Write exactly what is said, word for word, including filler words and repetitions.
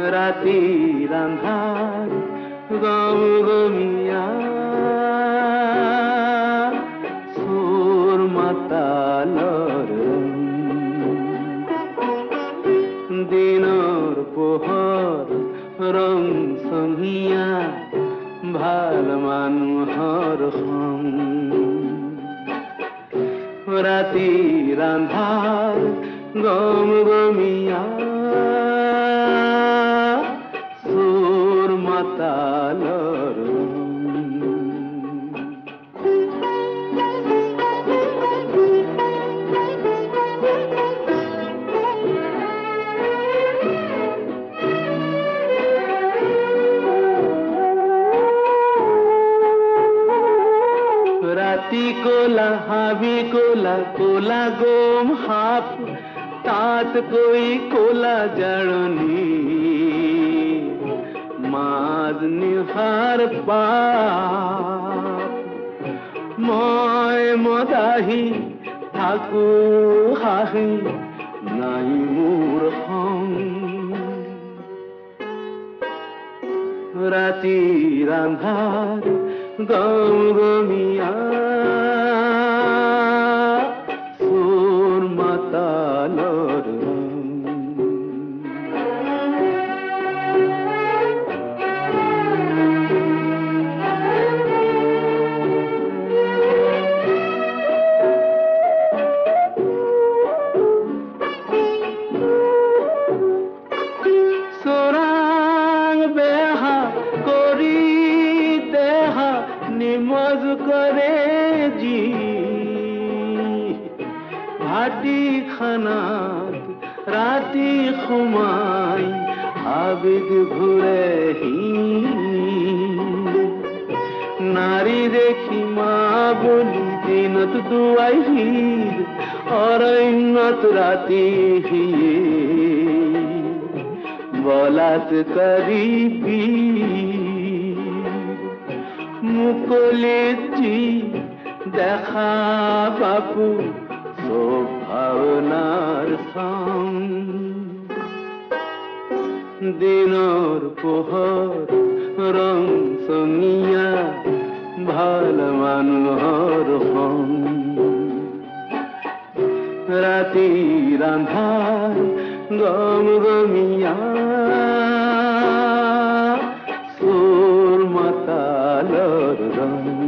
রাতির আন্ধার গমগমিয়া সুর মাতালর দিনর পোহর রং সঙ্গিয়া ভাল মানুহর হং রাতির আন্ধার গমগমিয়া সুর মাতালর রাতি কোলা হাবি কোলা কোলা গোম হাপ तात कोई कोला जड़नी माज निहार पाप मय मदाही थाकू हाही নাই মোর হং রাতির আন্ধার গমগমিয়া সুর মাতালর निमज करे जी भाटी खानात राती खुमाई आबिद घुरे ही नारी देखी माँ बोली दिनत दुआई हीर और इन्नत राती ही बोलात करीबी মুকলেছি দেখা বাপু সব ভাবনার সং দিনর পোহর রং সঙ্গিয়া ভাল মানুহর হং রাতির আন্ধার গমগমিয়া সুর মাতালর রং